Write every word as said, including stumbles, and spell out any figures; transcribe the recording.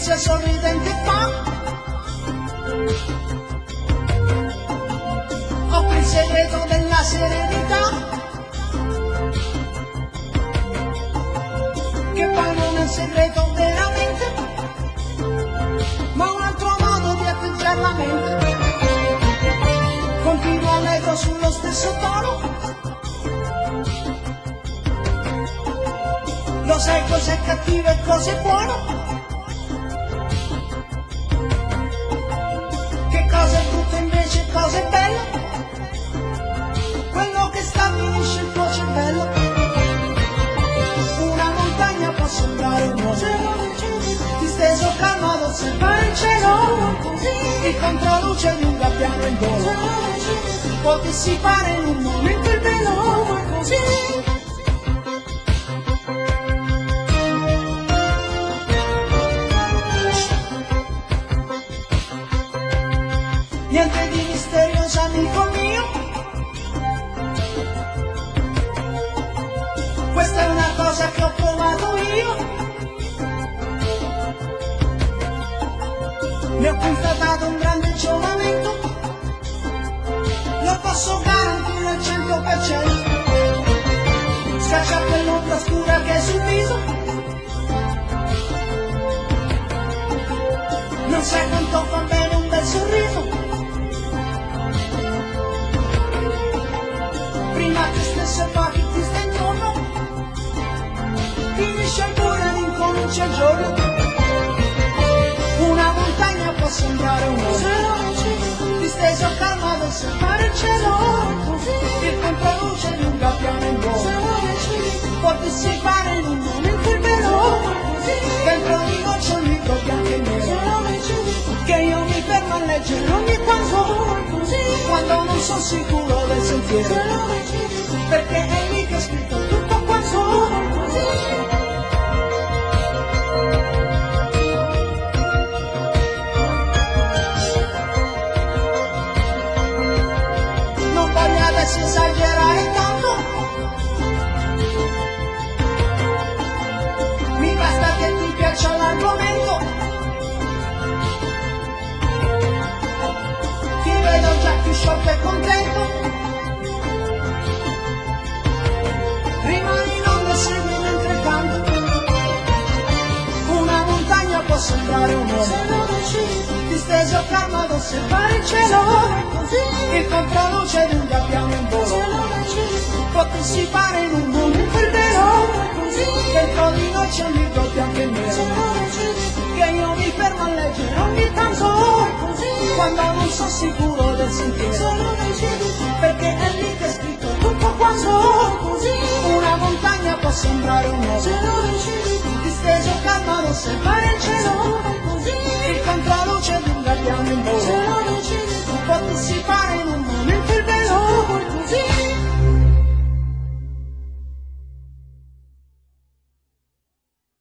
inizia sorridente e fa: offri il segreto della serenità, che poi non è un segreto veramente, ma un altro modo di atteggiare la mente. Continua allegro sullo stesso tono, lo sai cos'è cattivo e cos'è buono, che cosa è brutto invece e cosa è bello, quello che stabilisce il tuo cervello. Una montagna può sembrare un uomo disteso calmo ad osservare il cielo, il controluce di un gabbiano in volo può dissipare in un momento il velo, ma così. Niente di misterioso amico mio, questa è una cosa che ho provato io, ne ho constatato un grande giovamento, lo posso garantire al cento per cento, scaccia quell'ombra scura che è sul viso, non sai quanto fa bene un bel sorriso. Prima te stesso e poi chi ti sta intorno, finisce il buio ed incomincia il giorno. Una montagna può sembrare un uomo disteso calmo ad osservare il cielo, il controluce di un gabbiano in volo può dissipare in un momento il velo, dentro di goccioli bianchi e neri che io mi fermo a leggere ogni tanto quando non sono sicuro del sentiero, perché è lì che ho scritto tutto quanto. Non voglio adesso esagerare tanto, mi basta che ti piaccia l'argomento, ti vedo già più sciolto e contento. Rimani in onda e segui mentre canto. Una montagna può sembrare un uomo disteso calmo ad osservare il cielo, il controluce di un gabbiano in volo può dissipare in un momento il velo, dentro di noi c'è un libro bianco e nero che io mi fermo a leggere ogni tanto quando non sono sicuro del sentiero, perché è lì che è scritto tutto quanto. Una montagna può sembrare un uomo disteso calmo ad osservare il cielo,